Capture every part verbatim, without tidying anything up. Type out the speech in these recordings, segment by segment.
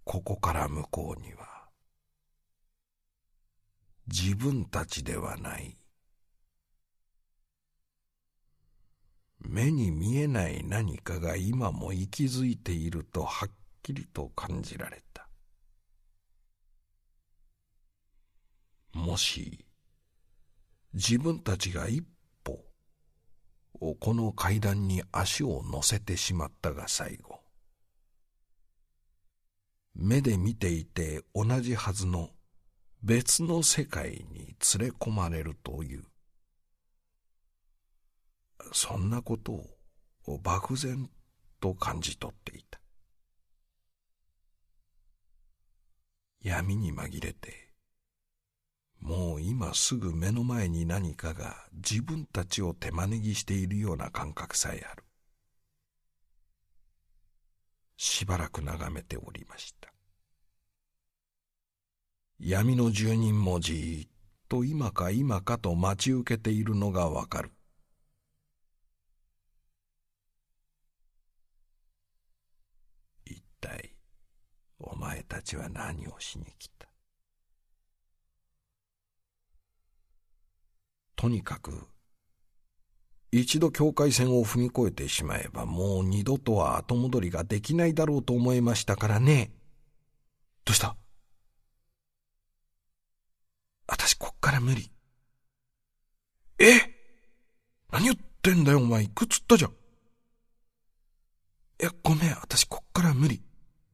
ここから向こうには、自分たちではない、目に見えない何かが今も息づいているとはっきりと感じられた。もし自分たちが一歩この階段に足を乗せてしまったが最後、目で見ていて同じはずの別の世界に連れ込まれるという、そんなことを漠然と感じ取っていた。闇に紛れて、もう今すぐ目の前に何かが自分たちを手招きしているような感覚さえある。しばらく眺めておりました。闇の住人もじーっと今か今かと待ち受けているのがわかる。一体お前たちは何をしに来た？とにかく一度境界線を踏み越えてしまえばもう二度とは後戻りができないだろうと思いましたからね。どうした？私こっから無理。え？何言ってんだよお前、行くっつったじゃん。いやごめん、私こっから無理。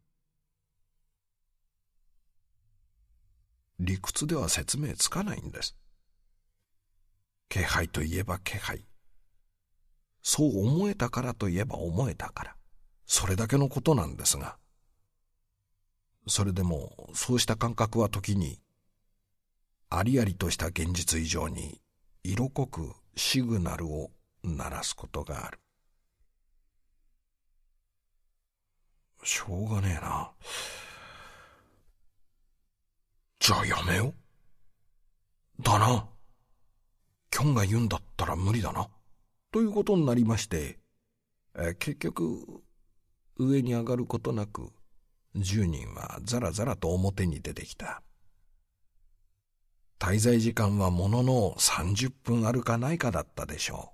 理屈では説明つかないんです。気配といえば気配。そう思えたからといえば思えたから。それだけのことなんですが。それでもそうした感覚は時に、ありありとした現実以上に色濃くシグナルを鳴らすことがある。しょうがねえな。じゃあやめよう。だな。キョンが言うんだったら無理だな。ということになりまして、え結局上に上がることなく十人はざらざらと表に出てきた。滞在時間はもののさんじゅっぷんあるかないかだったでしょ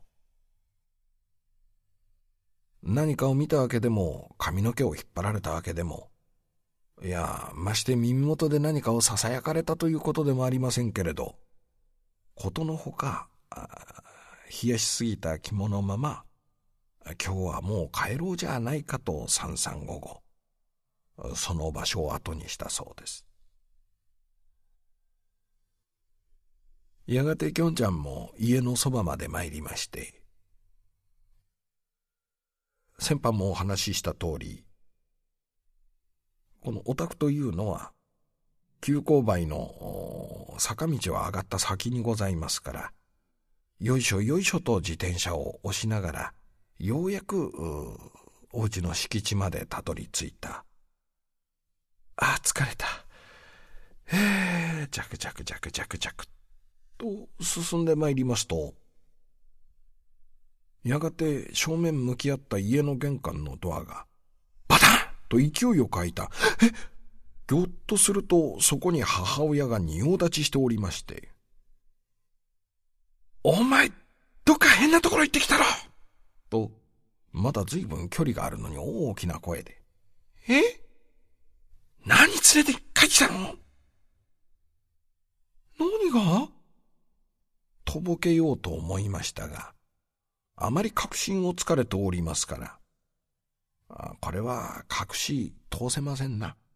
う。何かを見たわけでも髪の毛を引っ張られたわけでも、いやまして耳元で何かをささやかれたということでもありませんけれど、ことのほか冷やしすぎた肝のまま、今日はもう帰ろうじゃないかと三三五五、その場所を後にしたそうです。やがてきょんちゃんも家のそばまで参りまして、先般もお話しした通り、このお宅というのは急勾配の坂道を上がった先にございますから、よいしょよいしょと自転車を押しながらようやくお家の敷地までたどり着いた。ああ疲れた。へえ、ジャクジャクジャクジャクジャクと進んでまいりますと、やがて正面向き合った家の玄関のドアがバタンと勢いよく開いた。え、ぎょっとするとそこに母親が仁王立ちしておりまして、お前どっか変なところ行ってきたろと、まだ随分距離があるのに大きな声で、え？何連れて帰ってきたの？何が？とぼけようと思いましたが、あまり確信をつかれておりますから、あこれは隠し通せませんな。